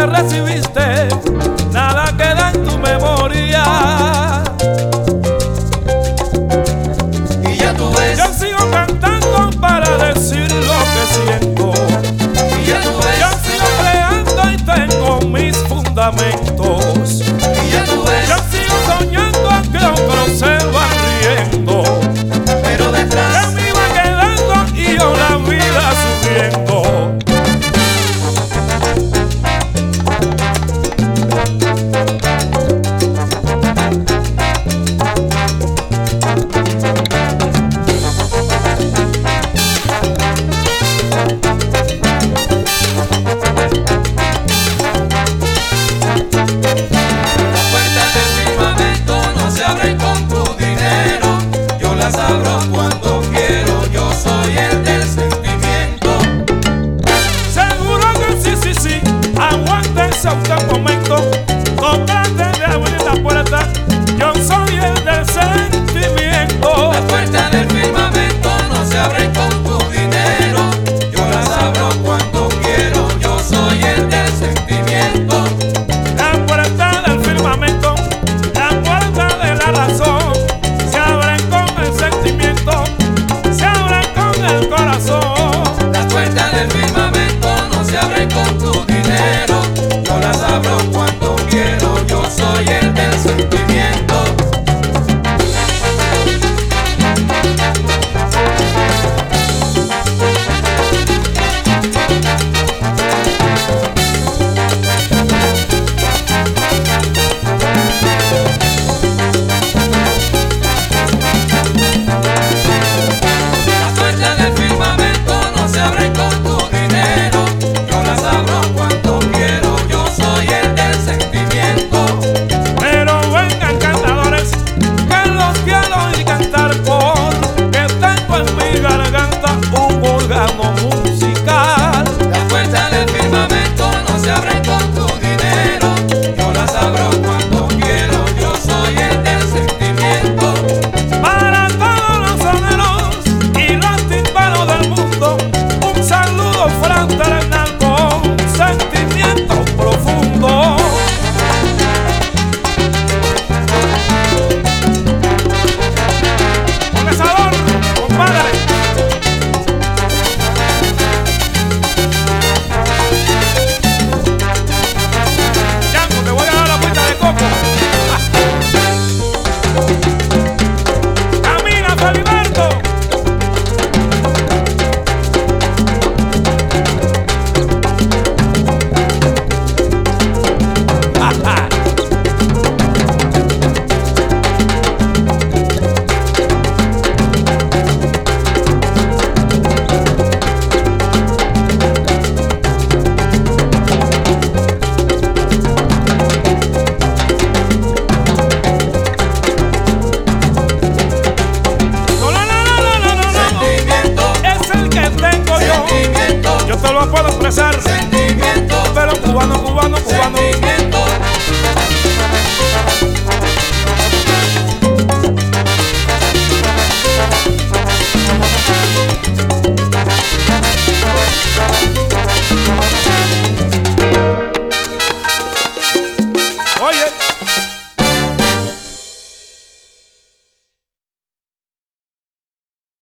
que recibiste, nada queda en tu memoria. Y ya tú ves, Yo sigo cantando para decir lo que siento. y ya tú ves, Yo sigo creando y tengo mis fundamentos. y ya tú ves, Yo sigo soñando aunque otros se van riendo. pero Que detrás me iba quedando y yo la vida sufriendo. las puertas del firmamento no se abren con tu dinero. Yo las abro cuando quiero, yo soy el del sentimiento. Seguro que sí, sí, sí. Aguántense usted